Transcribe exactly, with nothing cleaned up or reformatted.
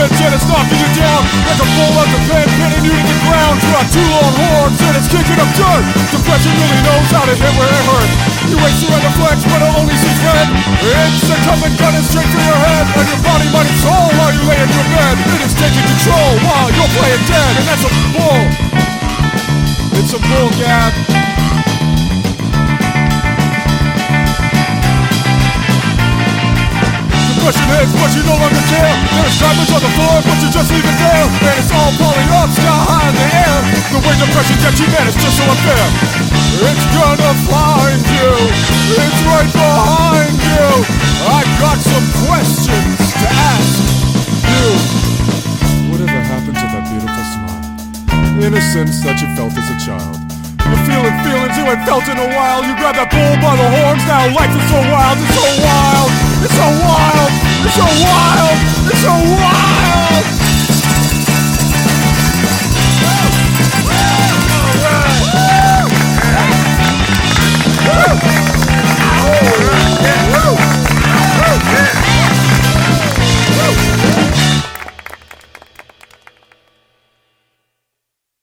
hits and it's knocking you down like a bull out the pen, pinning you to the ground. You got two long horns and it's kicking up dirt. Depression really knows how to hit where it hurts. You ain't surrender flex, but it only sees red. It's a coming gunning straight through your head, and your body, mind, and soul while you lay in your bed. It is taking control while you're playing dead, and that's a bull. It's a bull gab. Depression hits, but you no longer care. There's diamonds on the floor, but you just leave it there. And it's all falling up, sky high in the air. The way depression gets you, man, it's just so unfair. It's gonna find you. It's right behind you. I got some questions to ask you. Whatever happened to that beautiful smile? Innocence that you felt as a child. You're feeling feelings you ain't felt in a while. You grab that bull by the horns, now life is so wild, it's so wild.